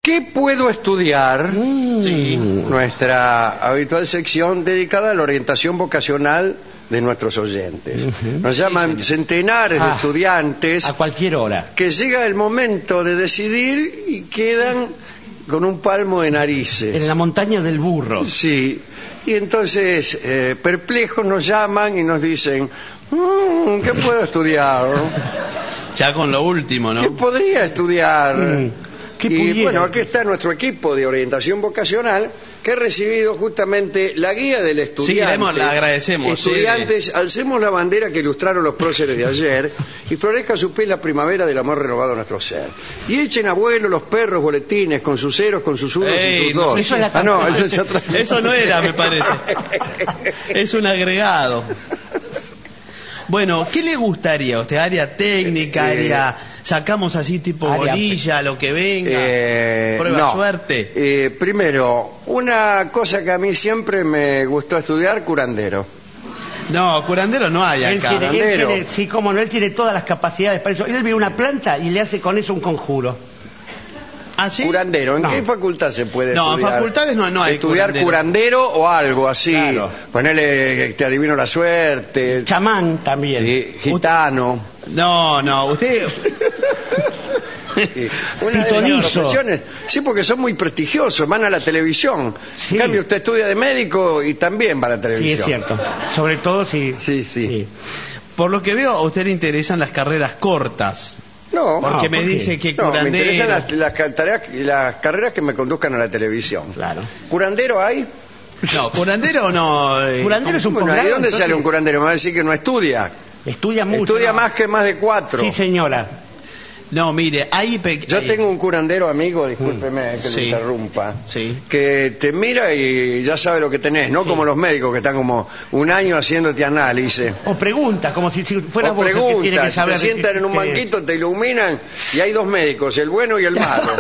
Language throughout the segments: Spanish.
¿Qué puedo estudiar? Sí. Nuestra habitual sección dedicada a la orientación vocacional de nuestros oyentes. Nos llaman centenares de estudiantes a cualquier hora, que llega el momento de decidir y quedan con un palmo de narices. en la montaña del burro. Sí, y entonces perplejos nos llaman y nos dicen, ¿qué puedo estudiar? Ya con lo último, ¿no? ¿Qué podría estudiar? ¿Qué Y pudiera? bueno, aquí está nuestro equipo de orientación vocacional que ha recibido justamente la guía del estudiante. Sí, le agradecemos. Estudiantes, alcemos la bandera que ilustraron los próceres de ayer y florezca su pie la primavera del amor renovado a nuestro ser. Y echen a vuelo los perros boletines con sus ceros, con sus unos y sus dos. Eso es la Eso no era, me parece. Es un agregado. Bueno, ¿qué le gustaría a usted? ¿Área técnica, área... sacamos así tipo área bolilla, lo que venga? Prueba suerte. Primero, una cosa que a mí siempre me gustó estudiar, curandero. No, curandero no hay Él acá. tiene, sí, cómo no, él tiene todas las capacidades para eso. Él ve una planta y le hace con eso un conjuro. ¿Ah, sí? Curandero, ¿en No. qué facultad se puede No, en estudiar? facultades no hay estudiar curandero o algo así. Claro. Ponele, te adivino la suerte. Chamán también. Gitano. No, usted... Sí. Una de Pitonizo. esas profesiones, sí, porque son muy prestigiosos, van a la televisión. Sí. En cambio, usted estudia de médico y también va a la Sí, televisión. es cierto. Sobre todo si... Sí. Por lo que veo, a usted le interesan las carreras cortas. No, Porque No, me ¿por qué? dice que no, me curandero... interesan las carreras que me conduzcan a la televisión. Claro. ¿Curandero hay? No, curandero no... Curandero es un Bueno, ¿y posgrado, dónde sale entonces, un curandero? Me va a decir que no estudia. Estudia mucho. Estudia ¿no? más que más de 4. Sí, señora. No, mire, hay... Yo tengo un curandero amigo, discúlpeme que Sí. lo interrumpa, Sí. que te mira y ya sabe lo que tenés, no Sí. como los médicos que están como un año haciéndote análisis. O pregunta, como si fuera O vos el que tiene que preguntas, saber. te sientan en un qué- banquito, te iluminan y hay dos médicos, el bueno y el malo.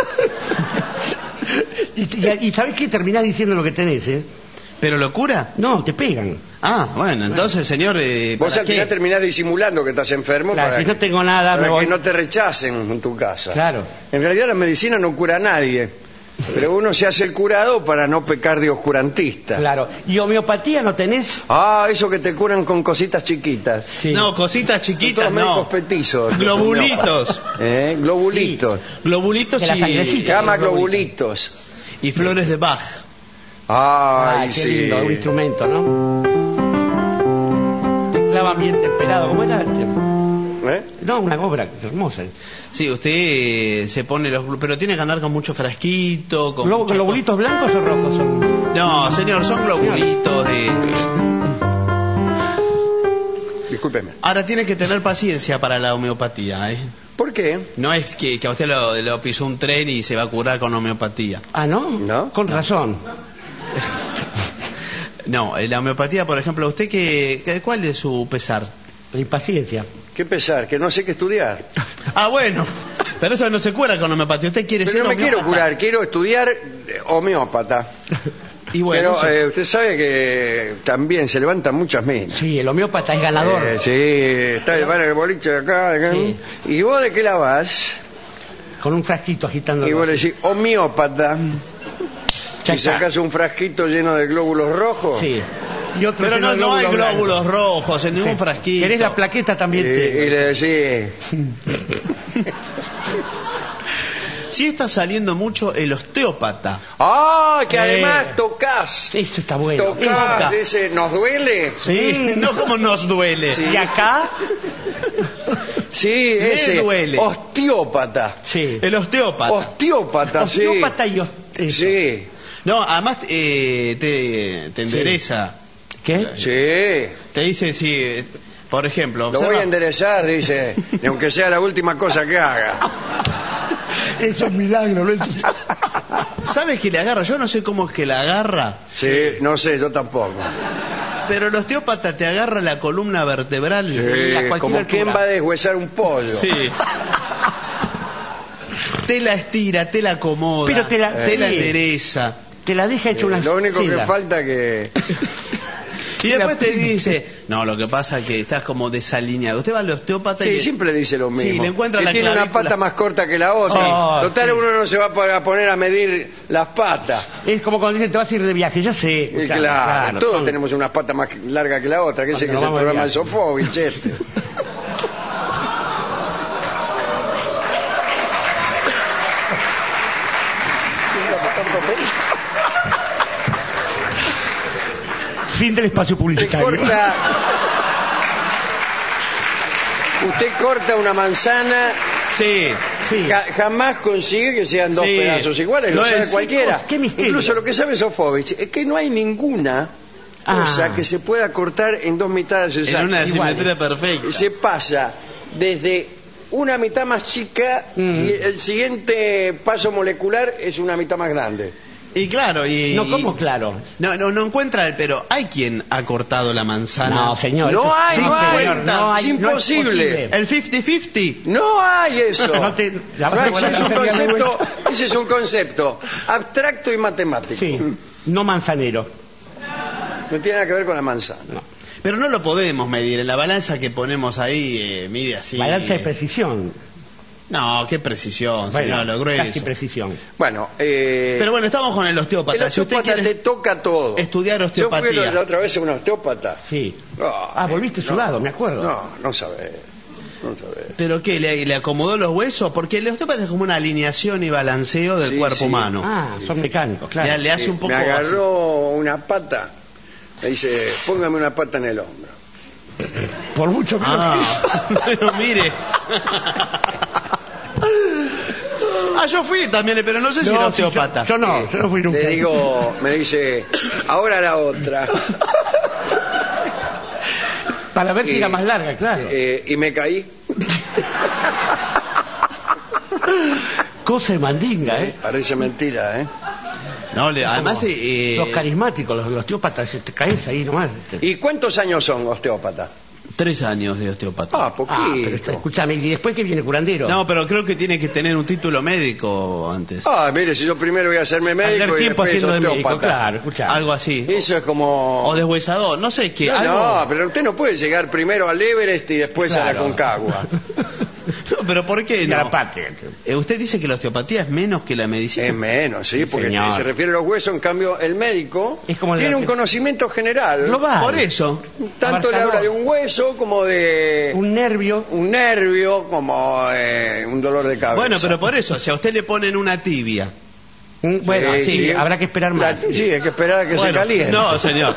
y ¿sabés qué? Terminás diciendo lo que tenés, ¿eh? ¿Pero lo cura? No, te pegan. Ah, bueno, entonces, señor... Vos ¿para al final qué? terminás disimulando que estás enfermo Claro, para, si no tengo nada, para me voy. que no te rechacen en tu casa. Claro. En realidad la medicina no cura a nadie, pero uno se hace el curado para no pecar de oscurantista. Claro. ¿Y homeopatía no tenés? Ah, eso que te curan con cositas chiquitas. Sí. No, cositas Son chiquitas, todos médicos no. petizos. Globulitos. Globulitos. Globulitos De la sangrecita. Llama globulitos. y flores de Bach. Ay, qué sí. lindo, un instrumento, ¿no? Te clavan bien temperado. ¿Cómo era? No, una obra hermosa. Sí, usted se pone pero tiene que andar con mucho frasquito, con mucha ¿Globulitos blancos o rojos son? No, señor, son globulitos de... Discúlpeme. Ahora tiene que tener paciencia para la homeopatía, ¿eh? ¿Por qué? No es que a usted lo pisó un tren y se va a curar con homeopatía. Ah, ¿no? ¿No? Con razón. No, la homeopatía, por ejemplo, ¿usted cuál es su pesar? La impaciencia. ¿Qué pesar? Que no sé qué estudiar. Ah, bueno, pero eso no se cura con homeopatía. Usted quiere Pero ser no me quiero homeópata. curar, quiero estudiar homeópata. Y bueno, Pero eso- usted sabe que también se levantan muchas minas. Sí, el homeópata es ganador. Sí, está van el boliche de acá, de acá. Sí. ¿Y vos de qué la vas? Con un frasquito agitando. Y vos le decís, homeópata. Ya Y está. sacás un frasquito lleno de glóbulos rojos. Sí. Y otro Pero lleno de no hay glóbulos blancos. rojos en ningún Sí. frasquito. ¿Querés la plaqueta también? Y le decís, Sí está saliendo mucho el osteópata. ¡ah! Que además tocas. Eso está bueno. Tocas, dice, ¿nos duele? Sí, no como nos duele. Sí. Y acá, Sí, Le ese. duele. Osteópata. sí. El osteópata. Osteópata, sí. Osteópata y eso. Sí, No, además te endereza. ¿Qué? sí. Te dice si, por ejemplo, Lo voy observa- a enderezar, dice, y aunque sea la última cosa que haga. Eso es milagro, ¿no? ¿sabes que le agarra? Yo no sé cómo es que la agarra, Sí, no sé, yo tampoco. pero el osteópata te agarra la columna vertebral. Sí, a cualquier como altura. quien va a deshuesar un pollo. Sí. Te la estira, te la acomoda, Pero te la- te la sí. endereza. Te la deja hecha una Lo único que silla. falta que Y después te dice, no, lo que pasa es que estás como desalineado. Usted va al osteópata Sí, y... siempre le dice lo mismo. Sí, le encuentra que la tiene una clavícula. pata más corta que la otra. Oh, Total, sí. uno no se va a poner a medir las patas. Es como cuando dicen te vas a ir de viaje, ya sé. Y claro, todos son- tenemos unas patas más largas que la otra. Que ese que es Cuando el vamos de programa de viaje. Sofovich, este. Fin del espacio Usted publicitario. corta, usted corta una manzana, Sí. Sí. jamás consigue que sean dos Sí. pedazos iguales, lo No sabe es- cualquiera. qué misterio. Incluso lo que sabe Sofovich es que no hay ninguna cosa que se pueda cortar en dos mitades En exactas. una iguales. simetría perfecta. Se pasa desde una mitad más chica y el siguiente paso molecular es una mitad más grande. Y claro, y... No, ¿cómo claro? No encuentra, pero hay quien ha cortado la manzana. No, señor. No eso- hay, sí, no hay. señor, no hay, Es imposible. posible. El 50-50. No hay eso. No te- la No, verdad ese que es un sería muy concepto, ese es un concepto abstracto y matemático. Sí, no manzanero. No tiene nada que ver con la manzana. Pero no lo podemos medir. En la balanza que ponemos ahí, mide así. Balanza de precisión. No, qué precisión, Bueno, señor, lo grueso. casi precisión. Bueno, Pero bueno, estamos con el osteópata. el Si usted osteópata quiere te toca todo. estudiar Yo osteopatía. fui la otra vez a un osteópata. Sí. No, Volviste sudado, me acuerdo. No sabés. No sabés. ¿Pero qué? ¿Le acomodó los huesos? Porque el osteópata es como una alineación y balanceo del Sí, cuerpo sí. humano. Son mecánicos, claro. Le hace un poco Me agarró una pata. Me dice, póngame una pata en el hombro. Por mucho menos Bueno, mire. Yo fui también, pero no sé si era osteópata. Yo no fui nunca. Le digo, me dice, ahora la otra. Para ver si Y- era más larga, claro. Y me caí. Cosa de mandinga, ¿eh? Parece mentira, ¿eh? No, además... Los carismáticos, los osteópatas, te caes ahí nomás. ¿Y cuántos años son osteópata? 3 años de osteópata. Ah, poquito. Pero escúchame, ¿y después que viene curandero? No, pero creo que tiene que tener un título médico antes. Ah, mire, si yo primero voy a hacerme médico Perder y tiempo después haciendo de médico, osteópata. claro, escuchá. Algo así. Eso es como... O deshuesador, no sé qué. No, algo... no, pero usted no puede llegar primero al Everest y después a la Claro. Concagua. No, pero ¿por qué no? Garapate. Usted dice que la osteopatía es menos que la medicina. Es menos, sí, porque señor. se refiere a los huesos, en cambio el médico Es como tiene la- un conocimiento general. Global. Por eso. Tanto le abarcador. habla de un hueso como de Un nervio. un nervio, como un dolor de cabeza. Bueno, pero por eso, si a usted le ponen una tibia. Bueno, sí, sí. habrá que esperar más. Sí, hay que esperar a que se Bueno, caliente. no, señor.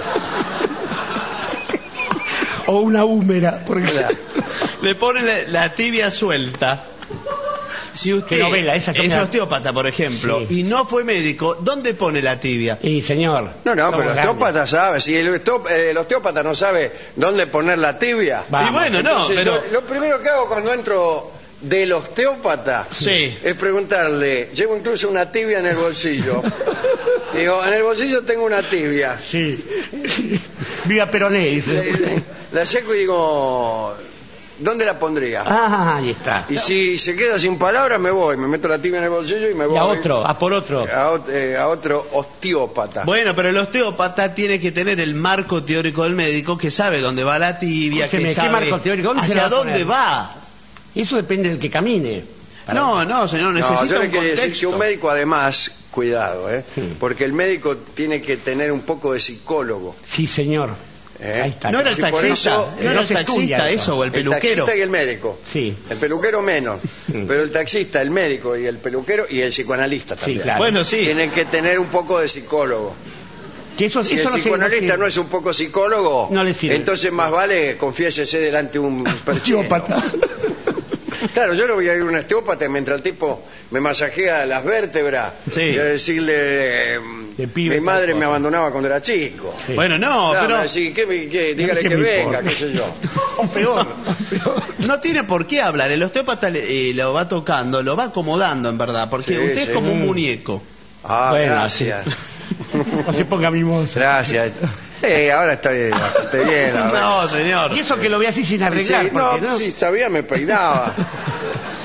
O una húmera. Porque... Le ponen la tibia suelta. Si usted Qué novela, esa que es me- osteópata, por ejemplo, Sí. y no fue médico, ¿dónde pone la tibia? Y señor. No, pero somos el osteópata sabe. Si el osteópata no sabe dónde poner la tibia. Vamos. Y bueno, no, Entonces, pero... yo lo primero que hago cuando entro del osteópata Sí. es preguntarle, llevo incluso una tibia en el bolsillo. Digo, en el bolsillo tengo una tibia. Sí. Viva Peroné, dice. La seco y digo, ¿dónde la pondría? Ahí está. Y si se queda sin palabras, me voy. Me meto la tibia en el bolsillo y me voy. Y a otro, a por otro. A otro osteópata. Bueno, pero el osteópata tiene que tener el marco teórico del médico que sabe dónde va la tibia, Escúcheme, que ¿qué sabe marco teórico? ¿Dónde se hacia la va a dónde poner? va. Eso depende del que camine. No, señor, No, necesita yo le un quería decir que contexto. un médico además, cuidado, Sí. porque el médico tiene que tener un poco de psicólogo. Sí, señor. ¿eh? Ahí está. ¿No era el Sí, por taxista? eso, ¿No era no el se estudia taxista eso. eso o el El peluquero? taxista y el médico. Sí. El peluquero menos, pero el taxista, el médico y el peluquero y el psicoanalista Sí, también. claro. Bueno, sí. Tienen que tener un poco de psicólogo. Que eso, Si eso el no se- psicoanalista no no es un poco psicólogo, No le sirve. entonces más vale confiésese delante de un perchero. Osteópata. Claro, yo no voy a ir a un osteópata mientras el tipo me masajea las vértebras. Sí. Y a decirle, De pibe, mi madre tal me cosa. abandonaba cuando era chico. Sí. Bueno, no, Claro, pero así, dígale ¿Qué que me venga, importa? qué sé yo. O peor. no tiene por qué hablar. El osteópata lo va tocando, lo va acomodando en verdad, porque Sí, usted sí. es como un muñeco. Ah, Bueno, gracias. No se ponga mimoso. Gracias. Ahora estoy bien. la verdad. No, señor. Y eso que lo ve así sin arreglar. Sí, porque no, no. sí, sabía, me peinaba.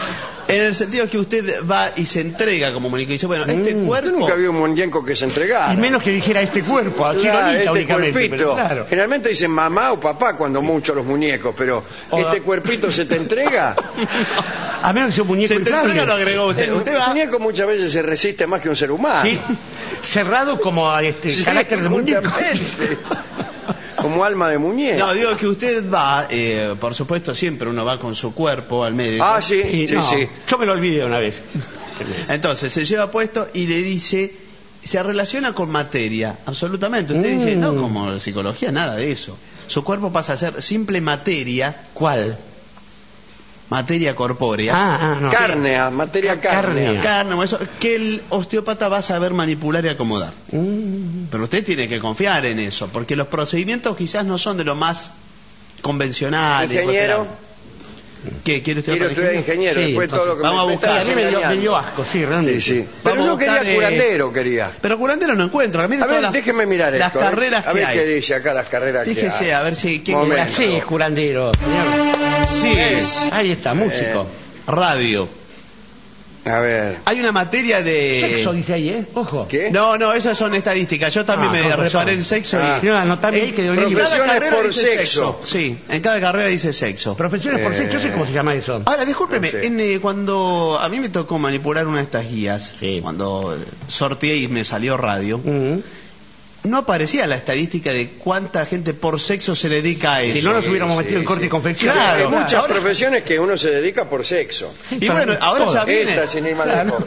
En el sentido que usted va y se entrega como muñeco y dice, bueno, este cuerpo... Yo nunca vi un muñeco que se entregara. Y menos que dijera este cuerpo, a Claro, Chironita este únicamente. cuerpito. Pero claro. Generalmente dicen mamá o papá cuando mucho los muñecos, pero ¿este cuerpito se te entrega? A menos que sea un muñeco Se te inflable. entrega, lo agregó usted. El Usted va... muñeco muchas veces se resiste más que un ser humano. Sí, cerrado como a Sí, carácter de muñeco. justamente. Como alma de muñeco. No, digo que usted va, por supuesto, siempre uno va con su cuerpo al médico. Ah, sí, Y sí, no, sí. yo me lo olvidé una vez. Entonces se lleva puesto y le dice, se relaciona con materia, absolutamente. Usted dice, no, como psicología, nada de eso. Su cuerpo pasa a ser simple materia, ¿Cuál? materia corpórea. No. Cárnea, materia cárnea. Carne o eso, que el osteópata va a saber manipular y acomodar. Pero usted tiene que confiar en eso, porque los procedimientos quizás no son de lo más convencionales. Ingeniero, ¿Qué quiere usted? quiero estudiar ingeniero. Sí, Después todo lo que vamos a me buscar. está A mí me engañando. dio asco, sí, realmente. Sí, sí. Pero Vamos a no quería buscar, curandero, quería. Pero curandero no encuentro. A ver, déjeme mirar las esto. carreras a que ver hay. qué dice acá las carreras que Fíjese, hay. a ver si... ¿quién Momento. La C es curandero, señor. Sí, es Ahí está, músico. radio. A ver. Hay una materia de... Sexo dice ahí, ¿eh? Ojo. ¿Qué? No, esas son estadísticas. Yo también me con resbalé razón. en sexo Ah. y... Señora, anotame ahí que de En libro. cada Profesiones carrera por dice sexo. Sí, en cada carrera dice sexo. Profesiones por sexo, yo sé cómo se llama eso. Ahora, discúlpeme, No sé. cuando a mí me tocó manipular una de estas guías, Sí. cuando sorteé y me salió radio, Mm. no aparecía la estadística de cuánta gente por sexo se dedica a eso. Si no nos hubiéramos metido en corte y confección. Claro, Hay muchas ahora- profesiones que uno se dedica por sexo. Y bueno, ahora ya viene. Esta, sin ir más lejos.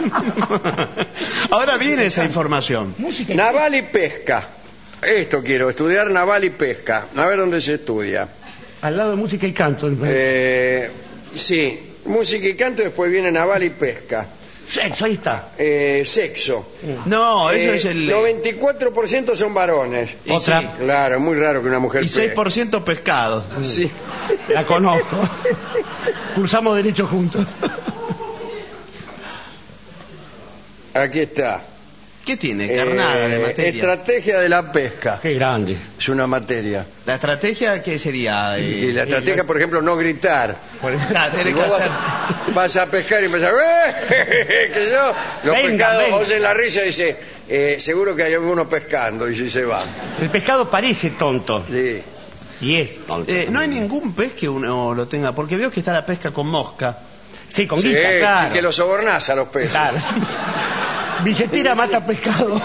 Ahora viene esa información. Música. Naval y pesca. Esto quiero, estudiar naval y pesca. A ver dónde se estudia. Al lado de música y canto. me parece. Sí, música y canto, después viene naval y pesca. Sexo, ahí está. Sexo. No, eso es el... 94% son varones. Y Otra. sí. Claro, es muy raro que una mujer Y pesque. 6% pescado. Sí. La conozco. Cursamos derecho juntos. Aquí está. ¿Qué tiene? Carnada de materia. Estrategia de la pesca. Qué grande. Es una materia. La estrategia, ¿qué sería? Y la estrategia, por ejemplo, no gritar. Tiene que Vos hacer... vas a pescar y empezás, que yo, los Venga, pescados venga. oyen la risa y dice, seguro que hay alguno pescando, y si se va. El pescado parece tonto. Sí. Y es tonto. no hay ningún pez que uno lo tenga, porque veo que está la pesca con mosca. Sí, con Sí, guita, claro. sí, que lo sobornás a los peces. Claro. Billetera mata pescado.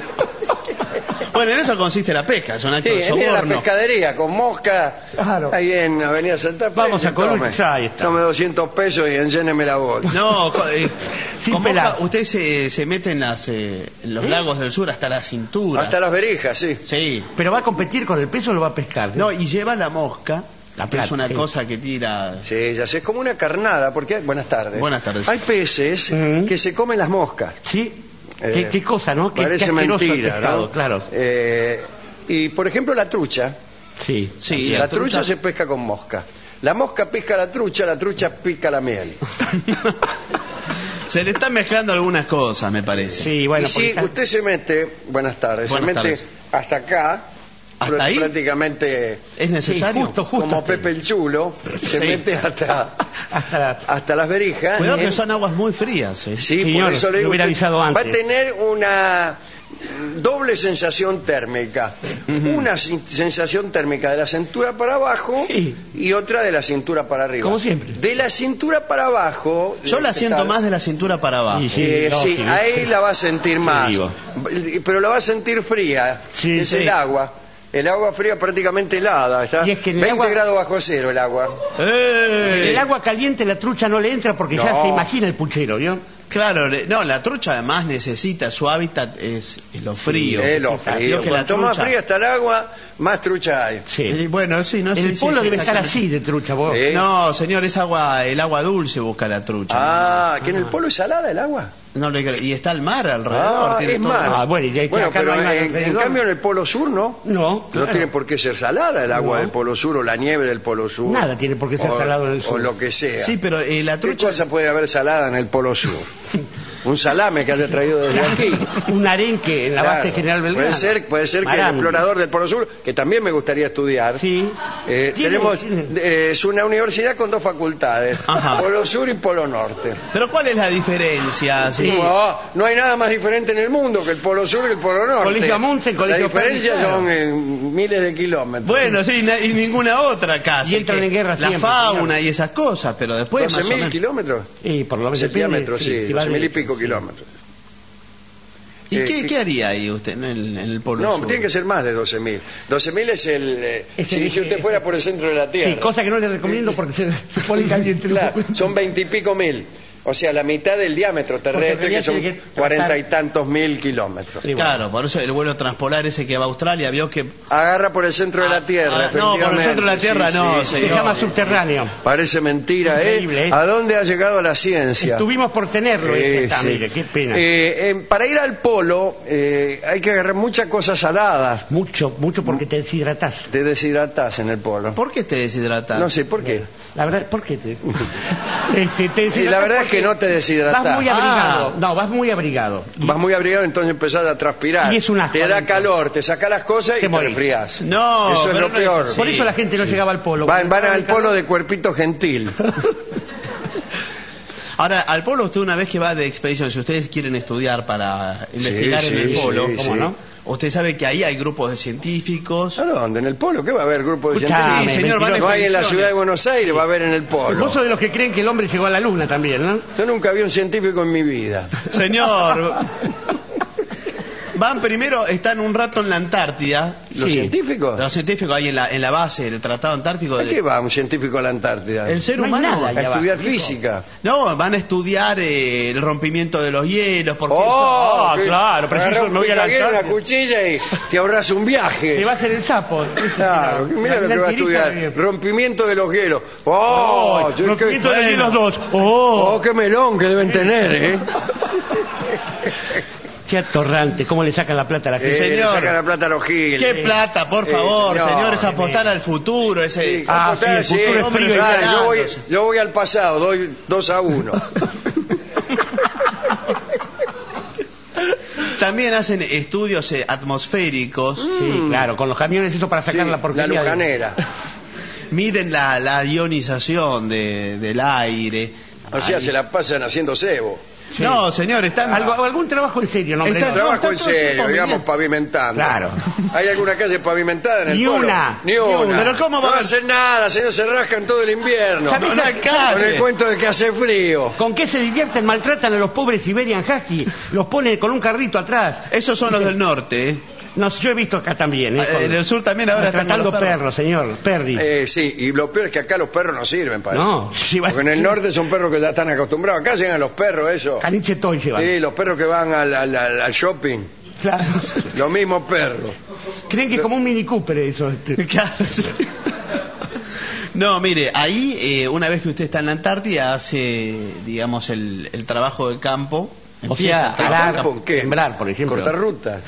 Bueno, en eso consiste la pesca, es un acto Sí, de es bien la soborno. pescadería, con mosca, Claro. ahí en Avenida Santa Fe. Vamos a tome, Coruña, ya ahí está. Tome 200 pesos y enlléneme la bolsa. No, Sin con pelar. mosca, usted se mete en los lagos del sur hasta la cintura. Hasta las verijas, sí. Sí. Pero va a competir con el peso o lo va a pescar. No, y lleva la mosca, La que es plata, una sí. cosa que tira... Sí, ya sé, es como una carnada, porque... Buenas tardes. Buenas tardes. Hay peces que se comen las moscas. Sí. Eh, ¿Qué cosa, no? Qué Parece asqueroso el mentira, pescado, ¿no? claro. Y, por ejemplo, la trucha. Sí. Sí, La trucha se pesca con mosca. La mosca pesca la trucha pica la miel. Se le están mezclando algunas cosas, me parece. Sí, bueno, y porque si está- usted se mete, buenas tardes, Buenas se mete tardes. hasta acá, ¿Hasta ahí? prácticamente ¿Es sí, necesario? justo como hasta ahí. Pepe el Chulo, se Sí. mete Hasta hasta las verijas. Cuidado que En- son aguas muy frías. Sí, Señor, por eso le lo digo, hubiera usted avisado va a antes. tener una doble sensación térmica. Una sensación térmica de la cintura para abajo Sí. y otra de la cintura para arriba. Como siempre. De la cintura para abajo... Yo la ¿qué siento tal? más de la cintura para abajo. Sí, Sí, lógico. ahí la va a sentir más. digo. Pero la va a sentir fría. Sí, es sí. el agua. El agua fría prácticamente helada. ¿Está? Y es que en el 20 agua- grados bajo cero el agua. ¡Eh! El agua caliente la trucha no le entra porque ya No. se imagina el puchero, ¿vio? Claro, no, la trucha además necesita, su hábitat es lo frío. Es lo Necesita- frío. vio que la Cuanto más trucha- fría está el agua, más trucha hay. Sí. Bueno, sí, no sé. El sí, polo sí, debe estar exactamente. así de trucha, vos. Sí. No, señor, es agua, el agua dulce busca la trucha. Ah, que en el polo es salada el agua. No le cre- y está el mar alrededor. Ah, tiene es todo. mar. Ah, bueno, y ya Bueno, acá no pero hay mar en alrededor. cambio en el polo sur no. No, claro. No tiene por qué ser salada el agua No. del polo sur o la nieve del polo sur. Nada tiene por qué ser O- salado en el sur. O lo que sea. Sí, pero la ¿Qué trucha... cosa puede haber salada en el polo sur? un salame que haya traído desde aquí. Un arenque en la base General Belgrano. Puede ser que el explorador del Polo Sur, que también me gustaría estudiar. Sí. Es una universidad con dos facultades, Ajá. Polo Sur y Polo Norte. Pero ¿cuál es la diferencia? Sí. No hay nada más diferente en el mundo que el Polo Sur y el Polo Norte. Colegio Amundsen, Colegio La diferencia Perry, claro. son miles de kilómetros. Bueno, sí, y ninguna otra casi. Y entran en guerra la siempre, fauna señor. y esas cosas, pero después más o 12.000 menos. kilómetros. Y por lo menos Ese depende, diámetro, sí, si va 12.000 y de- pico kilómetros. ¿Y qué haría ahí usted en el Polo No, Sur? tiene que ser más de 12.000. 12.000 es el... si usted es- fuera por el centro de la Tierra. Sí, cosa que no le recomiendo porque se pone caliente. Claro, son 20 y pico mil. O sea, la mitad del diámetro terrestre, Porque que son tiene que 40 y tantos mil kilómetros. Sí, bueno. Claro, por eso el vuelo transpolar ese que va a Australia vio que... Agarra por el centro de la Tierra. no, por el centro de la efectivamente. Tierra no, Se señor. llama subterráneo. Parece mentira, Increíble, ¿eh? ¿A dónde ha llegado la ciencia? Estuvimos por tenerlo ese acá, Sí. mire, qué pena. Para ir al polo hay que agarrar muchas cosas saladas. Mucho porque te deshidratás. Te deshidratás en el polo. ¿Por qué te deshidratas? No sé por qué. La verdad, ¿por qué te...? te Y la verdad es que no te deshidratás. Vas muy abrigado. Ah. No, vas muy abrigado. Vas muy abrigado, entonces empezás a transpirar. Y es un asco te da adentro. calor, te saca las cosas y Te te morís. resfriás. No, eso es pero lo no es peor. así. Por eso la gente no llegaba al polo. Van al polo de cuerpito gentil. Ahora, al polo usted una vez que va de expedición, si ustedes quieren estudiar para investigar en el polo, sí, ¿cómo sí. no? usted sabe que ahí hay grupos de científicos. ¿A dónde? ¿En el polo? ¿Qué va a haber? ¿Grupos de Escuchame, científicos? Sí, señor, van a No hay en la expediciones. ciudad de Buenos Aires, va a haber en el polo. Vos sos de los que creen que el hombre llegó a la luna también, ¿no? Yo nunca vi un científico en mi vida. Señor, van primero, están un rato en la Antártida. ¿Los Sí. científicos? Los científicos ahí en la base del Tratado Antártico. ¿A qué va un científico a la Antártida? El ser No hay humano. nada A allá estudiar abajo, física. No, van a estudiar el rompimiento de los hielos. Porque Ah, qué- claro, preciso, agarrá un me voy a la picaguero, una Antártida. cuchilla y te ahorras un Te viaje. va a hacer el sapo. Claro, mira lo que va a estudiar. Rompimiento de los hielos. ¡Oh! yo- Rompimiento de bueno. hielos 2. ¡Oh! ¡Oh, qué melón que deben tener, eh! Qué atorrante, cómo le sacan la plata a la gente. Señor. Le sacan la plata a los giles. ¿Qué plata, por favor, señor, señor? Es apostar al futuro. Ese... Sí, Ah, apostar, sí, el futuro es hombre, frío y claro, barato. yo voy al pasado, doy 2-1. También hacen estudios atmosféricos. Sí, claro, con los camiones eso para sacar Sí, la la porquería. de- lujanera. Miden la ionización del aire. O sea, Ahí. se la pasan haciendo cebo. Sí. No, señor, están... Algún trabajo en serio, no, hombre, Está- no. no, Trabajo en todo el tiempo serio, digamos, midiendo. pavimentando. Claro. ¿Hay alguna calle pavimentada en el Ni polo? una. Ni Ni una. una. Pero ¿cómo va No a va a haber- hacer nada, señor, se rascan todo el invierno. ¿Sabés No, no hay Con calle. el cuento de que hace frío. ¿Con qué se divierten? Maltratan a los pobres Siberian Husky. Los ponen con un carrito atrás. Esos son los del norte, ¿eh? No, yo he visto acá también. En el sur también ahora están con Maltratando los perros. perros, señor. Perry. Sí, y lo peor es que acá los perros no sirven para No, eso. sí, va- Porque en el norte son perros que ya están acostumbrados. Acá llegan los perros, eso. Caniche Toy llevan. Sí, los perros que van al shopping. Claro. Los mismos perros. Creen que es como un Mini Cooper eso. Claro, sí. No, mire, ahí una vez que usted está en la Antártida hace, digamos, el trabajo de campo. O Empieza sea, a trabajar. arar, ¿Por qué? sembrar, por ejemplo. Cortar rutas.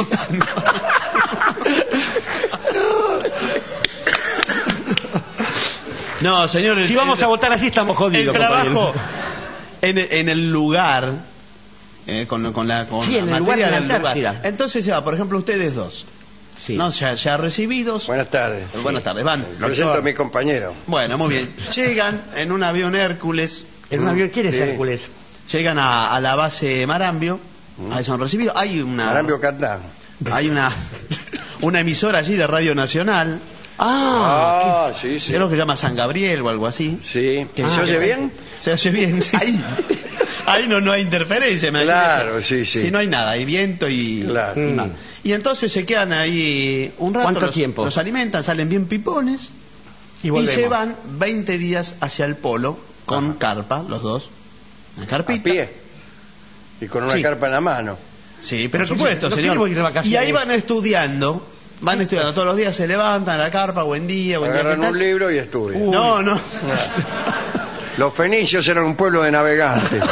No, señor. Si vamos a votar así estamos el jodidos. trabajo compañero. en el lugar, con la Sí, en el lugar materia de la del lugar. Antártida. Entonces, por ejemplo, ustedes dos, Sí. ¿no? Ya recibidos. Buenas tardes. Buenas tardes, van. Lo presento a mi compañero. Bueno, muy bien. Llegan en un avión Hércules, En un avión, ¿quién es Sí. Hércules? llegan a la base Marambio, ahí son recibidos. Hay Marambio Catán. una emisora allí de Radio Nacional, Ah, sí, sí. creo que se llama San Gabriel o algo así. Sí. Ah, ¿Se oye bien? Se oye bien, sí. Ahí no hay interferencia, imagínese. Claro, sí, sí. Si no hay nada, hay viento y... Claro. y nada. Y entonces se quedan ahí un rato. ¿Cuánto tiempo? Los alimentan, salen bien pipones y y volvemos. se van 20 días hacia el polo con carpa, los dos. Una A carpita. pie. Y con una Sí. carpa en la mano. Sí, Pero por supuesto, no señor. quiero ir de vacaciones. Y ahí van estudiando todos los días, se levantan a la carpa, buen día, ¿qué Agarran tal? un libro y estudian. No. Los fenicios eran un pueblo de navegantes.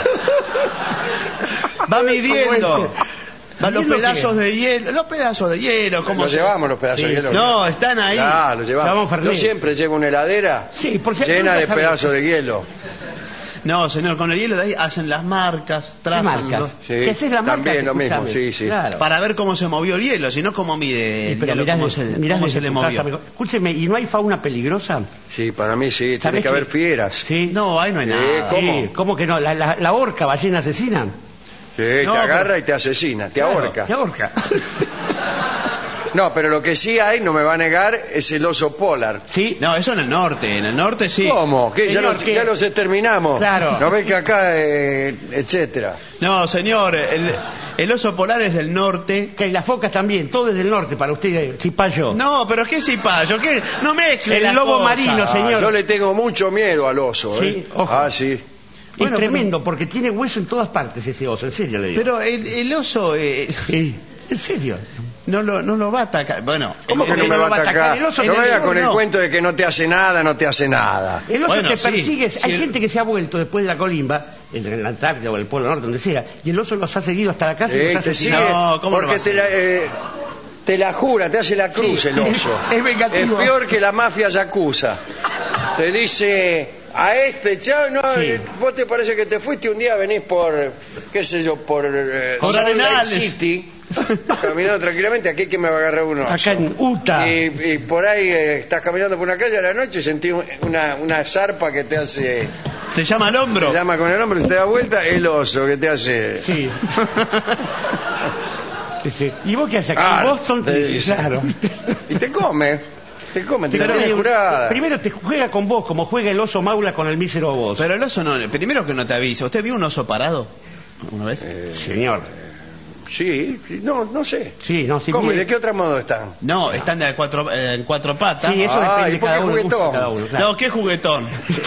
Va midiendo. Van los ¿Midiendo pedazos qué? de hielo. Los pedazos de hielo, ¿cómo Los se- llevamos los pedazos Sí, de hielo. No, están ahí. Claro, los llevamos. Llevamos Fernet. Yo siempre llevo una heladera Sí, por si llena nunca de sabía. pedazos de hielo. No, señor, con el hielo de ahí hacen las marcas, trazan marcas? los- Sí, Si haces la marca, también lo mismo, escúchame. sí. Claro. para ver cómo se movió el hielo, si no cómo mide el Pero hielo, mirá, cómo se desde le tu movió. casa, escúcheme, ¿y no hay fauna peligrosa? Sí, para mí sí, tiene ¿Sabés que haber qué? fieras. Sí. No, ahí no hay nada. ¿cómo? Sí, ¿cómo que no? La orca, ballena asesina. Sí, No, te agarra pero- y te asesina, te Claro, ahorca. Te ahorca. No, pero lo que sí hay, no me va a negar, es el oso polar. Sí. No, eso en el norte sí. ¿Cómo? ¿Qué? Señor, ¿qué? Ya los exterminamos. Claro. ¿No ves que acá, etcétera? No, señor, el oso polar es del norte. Que las focas también, todo es del norte para usted, Cipayo. No, pero qué cipayo, ¿qué? No mezcle El las lobo cosas. marino, señor. Yo le tengo mucho miedo al oso, Sí, ojo. Ah, sí. Es Bueno, tremendo, porque tiene hueso en todas partes ese oso, en serio le digo. Pero el oso Sí, en serio. no lo va a atacar. Bueno, ¿Cómo que el- no me no va a va a atacar? atacar? El oso No en el vaya sur con el no. cuento de que no te hace nada, no te hace nada. El oso Bueno, te sí. persigue. Sí, Hay el- gente que se ha vuelto después de la colimba, en la Antártida o el Polo Norte, donde sea, y el oso los ha seguido hasta la casa y los ha Te sigue asesinado. No, ¿cómo lo porque va a te la jura, te hace la cruz Sí, el oso. es vengativo. Es peor que la mafia yakuza. Te dice, a chao, no, Sí. vos te parece que te fuiste un día, venís por, qué sé yo, por Por Salt Lake Arenales. City, caminando tranquilamente, aquí que me va a agarrar un oso. Acá en Utah. Y por ahí estás caminando por una calle a la noche y sentís una zarpa que te hace, te llama al hombro. te llama con el hombro y te da vuelta, el oso que te hace. Sí. Sí. ¿Y vos qué haces acá? Ah, en Boston, te dice. claro. Y te come, te Pero, tiene jurada. primero te juega con vos, como juega el oso maula con el mísero vos. Pero el oso no, primero que no te avisa. ¿Usted vio un oso parado alguna vez? Señor. Sí, no sé. Sí, no, sí. ¿Cómo? ¿Y de qué otro modo están? No, están en cuatro patas. Sí, eso Ah, depende ¿y de por cada qué uno. el gusto de juguetón? cada uno, claro. No, qué juguetón.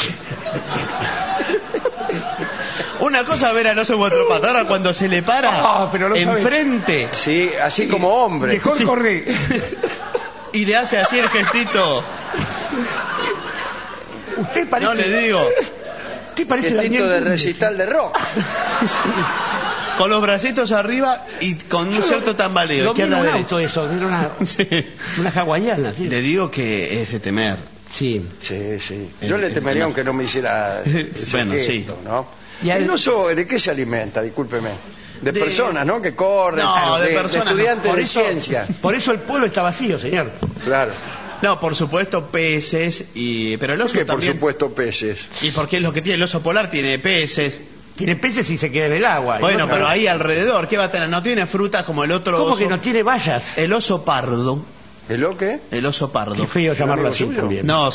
Una cosa es ver al oso en cuatro patas, ahora cuando se le para Ah, pero no sabe. enfrente Sí, así como hombre. Mejor Sí. corre. y le hace así el gestito, Usted parece. no le digo, Usted parece Gestito Daniel de Núñez. recital de rock. con los bracitos arriba y con un cierto tambaleo, Lo izquierda vi en a un auto derecha. eso, era una, Sí. una hawaiana. Sí. Le digo que es de temer. Sí. Sí. Yo le temería aunque no me hiciera ese Bueno, gesto, sí. ¿no? Y al- ¿El oso de qué se alimenta? Discúlpeme. De personas, ¿no? Que corren. No, de personas no. estudiantes Por de eso, ciencia. por eso el pueblo está vacío, señor. Claro. No, por supuesto peces, pero el ¿Por oso qué, por también... supuesto, peces? Y porque es lo que tiene el oso polar, tiene peces. Tiene peces y se queda en el agua. Y Bueno, otra pero vez- ahí alrededor, ¿qué va a tener? No tiene frutas como el otro ¿Cómo oso. que no tiene vallas? El oso pardo. ¿El lo qué? El oso pardo. Qué feo llamarlo amigo así suyo? también. No,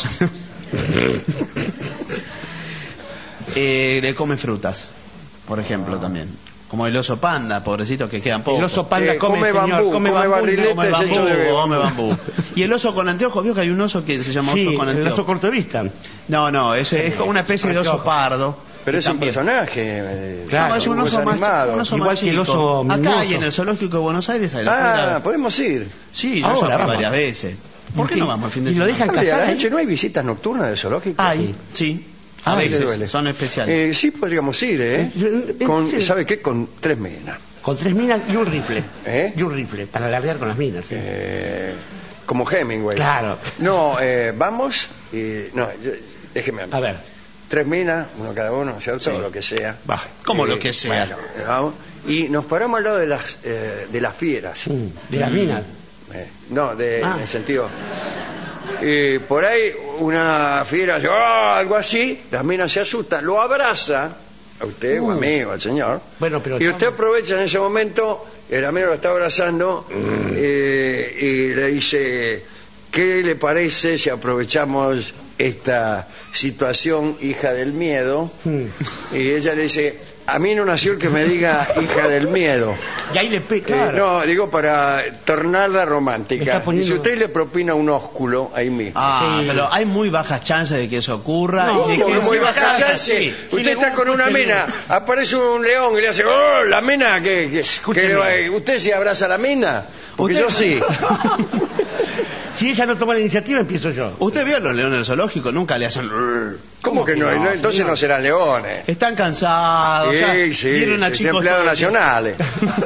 le come frutas, por ejemplo, también. Como el oso panda, pobrecito, que quedan pocos. El oso panda come, come señor, bambú, come barriletes Come bambú, hecho de come bambú. Y el oso con anteojos, ¿vio que hay un oso que se llama Sí, oso con el anteojos? oso corto de vista. No, ese es como una especie de oso Anteojos. pardo. Pero es un También. personaje. Claro, No, es un oso más, animado. un oso Igual más que el chico. oso Acá mimoso. y en el zoológico de Buenos Aires hay la Ah, pura- podemos ir. Sí, yo Ahora ya fui vamos. varias veces. ¿Por qué Sí. no vamos al fin de ¿Y lo semana? dejan Oye, a casar la ahí? noche no hay visitas nocturnas del zoológico. Hay, sí. A Ah, ¿le veces, duele? son especiales. Sí, podríamos ir, ¿eh? Sí. ¿Sabe qué? Con 3 minas. Con 3 minas y un rifle. ¿Eh? Y un rifle, para alardear con las minas. Sí. Como Hemingway. Claro. No, vamos y... No, déjeme A ver. 3 minas, uno cada uno, ¿cierto? Sí. O lo que sea. Bah, como lo que sea. Bueno, vamos, y nos paramos al lado de las fieras. De las minas. No, Ah. en el sentido... por ahí una fiera hace, "Ah", algo así, las minas se asustan, lo abraza a usted o a mí o al señor, Bueno, pero y usted aprovecha en ese momento, el amigo lo está abrazando y le dice, ¿qué le parece si aprovechamos esta situación, hija del miedo? Y ella le dice, a mí no nació el que me diga hija del miedo. Y ahí le pega. Claro. No, digo para tornarla Me romántica. está poniendo- Y si usted le propina un ósculo ahí mismo. Ah, Sí. pero hay muy bajas chances de que eso ocurra. No, y de ¿Cómo que que muy encima baja salga chance? así. Usted le está gusta, con una escúcheme. mina, aparece un león y le hace, ¡oh! La mina, Escúcheme. ¿usted se abraza a la mina? Porque Usted- yo sí. Si ella no toma la iniciativa, empiezo yo. ¿Usted vio a los leones del zoológico? Nunca le hacen... ¿Cómo que no? no, Entonces señor? no serán leones. Están cansados. Sí, ya sí, vieron a son chicos empleados todo el tiempo. nacionales.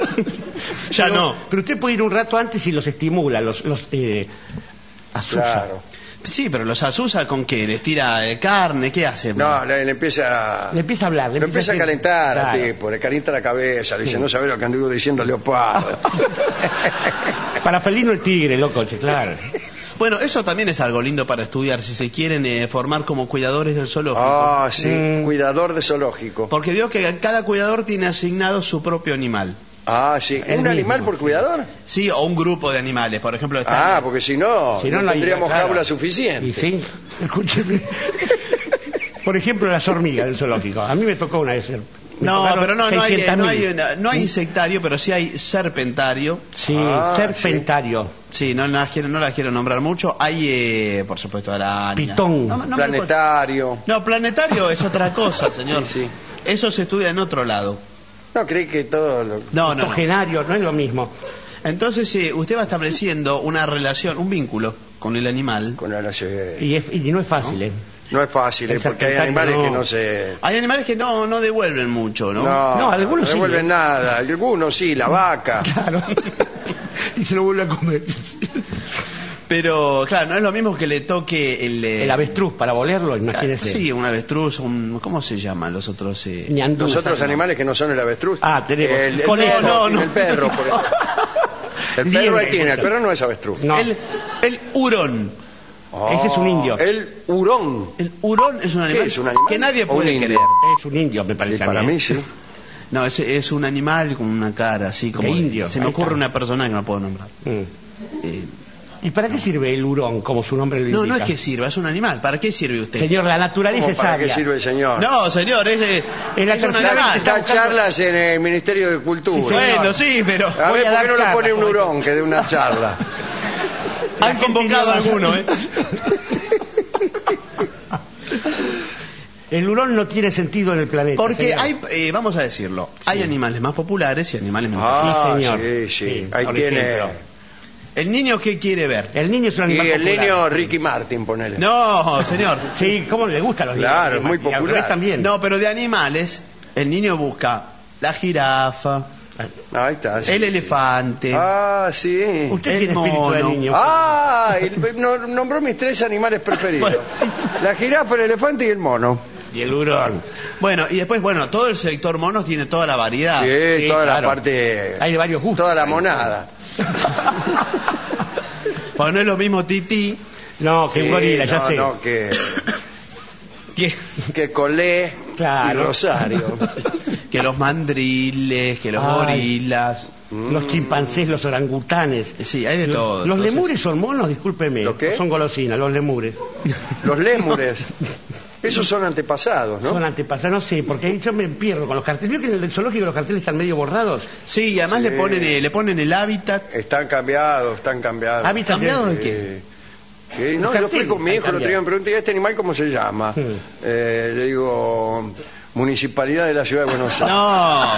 Ya no. Pero usted puede ir un rato antes y los estimula, los asusa. Claro. Sí, pero los asusa con qué, les tira carne, ¿qué hace? No, le empieza Le empieza a hablar. lo empieza a calentar al Claro. tipo, le calienta la cabeza, le dice, no sabés lo que anduvo diciendo Leopardo. Para felino el tigre, loco, che, claro. Bueno, eso también es algo lindo para estudiar, si se quieren formar como cuidadores del zoológico. Ah, sí, cuidador de zoológico. Porque veo que cada cuidador tiene asignado su propio animal. Ah, sí, El ¿un mismo, animal por sí. cuidador? Sí, o un grupo de animales, por ejemplo. Está Porque si no, Si no no hay- tendríamos claro. jaula suficiente. Y sí, escúcheme. Por ejemplo, las hormigas del zoológico. A mí me tocó una vez. Me No, tocaron pero no hay 600.000. no hay insectario, pero sí hay serpentario. Sí, Ah, serpentario. Sí, no las quiero nombrar mucho. Hay, por supuesto, araña. Pitón. Planetario. No, planetario es otra cosa, señor. Sí, sí. Eso se estudia en otro lado. No, creí que todo lo... No. Octogenario, no es lo mismo. Entonces, usted va estableciendo una relación, un vínculo con el animal. Con la Y no es fácil, ¿eh? No es fácil, El porque hay serpentario animales no. que no se... Hay animales que no devuelven mucho, ¿no? No, algunos no sí, devuelven ¿eh? nada. Algunos sí, la vaca. Claro. Y se lo vuelve a comer. Pero, claro, no es lo mismo que le toque El avestruz, para volerlo, imagínese. Sí, un avestruz, ¿cómo se llaman los otros? Ñandú. Los otros animales que no son el avestruz. Ah, tenemos. El Conejo. perro, No. el perro, por ejemplo. El perro Liebre, ahí tiene, el justo. perro no es avestruz. No, El hurón. Ese es un indio. El hurón. El hurón es un animal, es un animal? que nadie ¿O un puede indio? creer. es un indio, me Sí, parece. a para mí. mí sí. No, es un animal con una cara así como... De indio, Se me ahí ocurre está. una persona que no puedo nombrar. Eh, ¿Y para qué sirve el hurón, como su nombre lo indica? no es que sirva, es un animal. ¿Para qué sirve usted? Señor, la naturaleza ¿Cómo es para qué sabia. sirve el señor? No, señor, Es la es un tercera animal. vez que Da charlas en el Ministerio de Cultura. Sí, señor. Bueno, sí, pero A Voy ver, a ¿por dar qué no le charlas, pone un como hurón que dé una charla? han convocado a alguno, ¿eh? El hurón no tiene sentido en el planeta. Porque señor. hay, vamos a decirlo, hay animales más populares y animales menos populares. Ah, señor. sí, sí. Sí, Ahí por tiene... ejemplo. ¿El niño qué quiere ver? El niño es un Y animal el popular. niño Ricky Martin, ponele. No, señor. Sí, ¿cómo le gustan los niños? Claro, es muy Y al popular. revés también. No, pero de animales, el niño busca la jirafa, Ahí está. sí. el elefante. Ah, sí. Usted el tiene espíritu de mono. niño. Nombró mis 3 animales preferidos. La jirafa, el elefante y el mono. Y el hurón. Bueno, y después, todo el sector monos tiene toda la variedad. Sí, Sí, toda claro. la parte... Hay de varios gustos. Toda la monada. Porque no es lo mismo tití No, que Sí, un gorila, ya no, sé. no, que que, Colé Claro. y Rosario. que los mandriles, que los Ay. gorilas. Los chimpancés, los orangutanes. Sí, hay de todo. Los Entonces, lemures son monos, discúlpeme. ¿Los qué? Son golosinas, los lemures. Los lémures. Esos son antepasados, ¿no? Son antepasados, no sé, porque ahí yo me pierdo con los carteles. ¿Vio que en el zoológico los carteles están medio borrados? Sí, y además Sí. le ponen el hábitat. Están cambiados, están cambiados. Hábitat ¿Cambiado de de- qué? Sí, no, Los yo fui carteles con mi hijo, el otro día me pregunté, ¿y este animal cómo se llama? Sí. Le digo, Municipalidad de la Ciudad de Buenos Aires. No,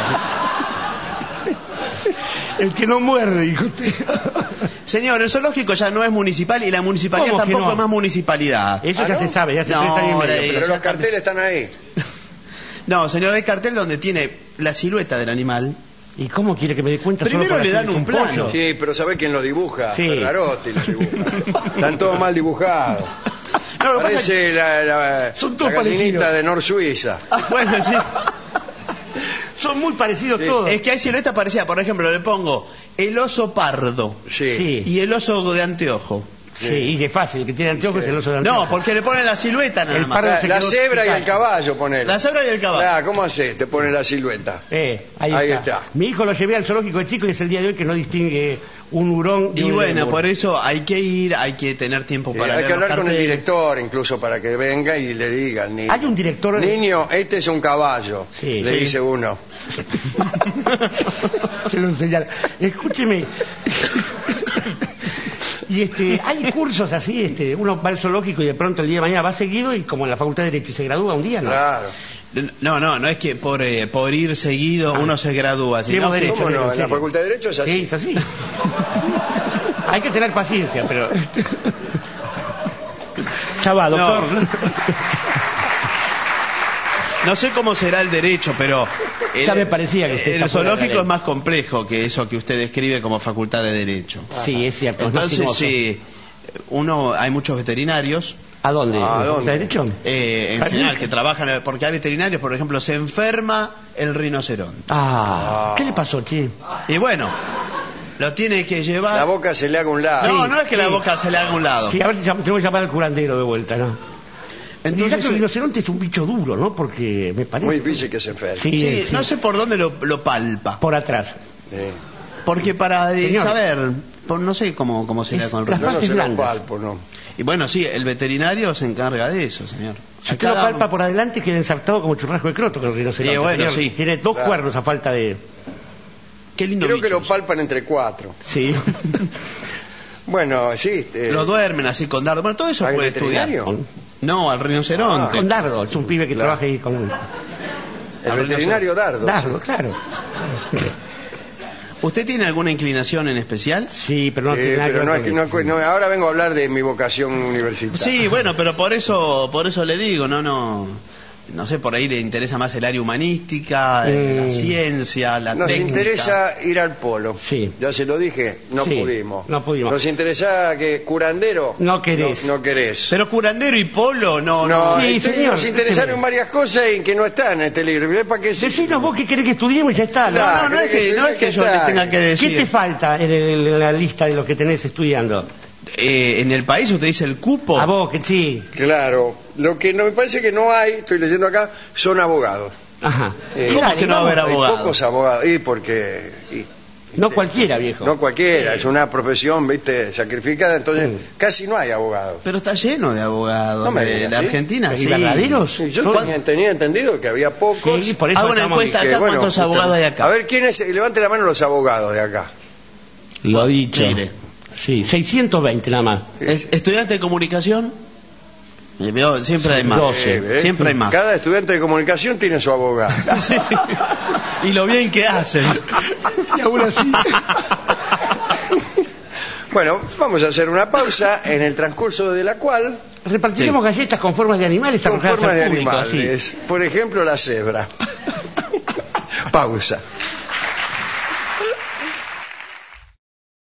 El que no muerde, dijo usted. señor, el zoológico ya no es municipal y la municipalidad ¿Cómo que tampoco no? es más municipalidad. Eso ¿Ah, ya no? se sabe, ya hace No, 3 años y ahora medio. es- Pero ya los carteles están ahí. No, señor, hay cartel donde tiene la silueta del animal. ¿Y cómo quiere que me dé cuenta? Primero solo por le dan hacer un plano. pollo? Sí, pero ¿sabe quién lo dibuja? Sí. Ferrarotti lo dibuja. Están todos mal dibujados. No, lo que pasa es Parece la Son todos gallinita parecidos. de Nor Suiza. bueno, sí. Son muy parecidos Sí. todos. Es que hay siluetas parecidas. Por ejemplo, le pongo el oso pardo Sí. Sí. y el oso de anteojo. Sí, y es fácil, el que tiene anteojos es el oso de No, anteojos. porque le ponen la silueta nada El más. pardo se La quedó cebra y el picado. caballo, ponele. La cebra y el caballo. Ah, ¿cómo haces? Te pone la silueta. Ahí está. Mi hijo lo llevé al zoológico de chico y es el día de hoy que no distingue un hurón de Y un bueno, lemur. por eso hay que ir, hay que tener tiempo para Hay ver que los hablar con el carteles. director incluso para que venga y le diga al niño. Hay un director... Niño, este es un caballo. Sí. Le Sí. dice uno. Se lo enseñará. Escúcheme. Y hay cursos así, uno va al zoológico y de pronto el día de mañana va seguido y como en la Facultad de Derecho y se gradúa un día, ¿no? Claro. No es que por ir seguido uno se gradúa, sino Llevo que- derecho. ¿Cómo no? en En la serio. Facultad de Derecho es así. Sí, es así. Hay que tener paciencia, pero... Ya va, doctor. No sé cómo será el derecho, pero Ya me parecía que usted el está fuera de la zoológico ley. es más complejo que eso que usted describe como facultad de derecho. Sí, es cierto. es más Entonces sinuoso. sí, hay muchos veterinarios. ¿A dónde? ¿A dónde? ¿Derecho? En general, que trabajan, porque hay veterinarios, por ejemplo, se enferma el rinoceronte. ¿Qué le pasó, che? Y bueno, lo tiene que llevar... La boca se le haga un lado. No, no es que la boca se le haga a un lado. Sí, a ver si tengo que llamar al curandero de vuelta, ¿no? Entonces, el rinoceronte es un bicho duro, ¿no? Porque me parece... Muy difícil que se enferme. sí, no sé por dónde lo palpa. Por atrás. Porque para Señor. saber, no sé cómo será con el las Yo no partes se lo blandas. palpo, no. Y bueno, sí, el veterinario se encarga de eso, señor. Si usted lo palpa por adelante, queda ensartado como churrasco de croto con el rinoceronte. Sí, bueno, señor. sí. Tiene 2 Claro. cuernos a falta de... Qué lindo Creo que bicho lo palpan entre 4. Sí. Bueno, sí. Lo duermen así con dardo. Bueno, todo eso ¿Al puede estudiar. veterinario? No, al rinoceronte. Con Dardo, es un pibe que Claro. trabaja ahí con... El veterinario Dardo. Dardo, claro. ¿Usted tiene alguna inclinación en especial? Sí, pero no tiene nada Pero que no ver es que con no, ahora vengo a hablar de mi vocación universitaria. Sí, bueno, pero por eso le digo, no sé, por ahí le interesa más el área humanística, la ciencia, la Nos técnica. interesa ir al polo. Sí. Ya se lo dije, no Sí, pudimos. no pudimos. Nos interesa que curandero. No querés. No querés. Pero curandero y polo, no. No, Sí, señor. nos interesaron varias cosas y que no están en este libro. ¿Para qué sí? Decinos vos qué querés que estudiemos y ya está. ¿no? Claro. No es que yo le tenga que ¿Qué decir. te falta en la lista de lo que tenés estudiando? En el país usted dice el cupo. A vos, que sí. Claro, lo que no me parece que no hay, estoy leyendo acá, son abogados. Ajá. ¿Cómo Dale, que no va a haber vamos. Hay abogados? pocos abogados. Y porque No cualquiera, viejo. no cualquiera, es una profesión, viste, sacrificada, entonces casi no hay abogados. Pero está lleno de abogados. No me de digas, la ¿sí? Argentina, ¿Y sí. verdaderos? Sí, yo tenía entendido que había pocos. Sí, por eso Hago una estamos- encuesta que, acá, bueno, ¿cuántos abogados hay acá? A ver, ¿quién es? Levante la mano los abogados de acá. Lo dicho. Mire. Sí, 620 nada más. ¿Estudiante de comunicación? Veo, siempre hay más. 12. ¿ves? Siempre hay más. Cada estudiante de comunicación tiene su abogado. Y lo bien que hacen. Y aún así. Bueno, vamos a hacer una pausa en el transcurso de la cual Repartiremos galletas con formas de animales con arrojadas forma al de público, así. animales. Por ejemplo, la cebra. Pausa.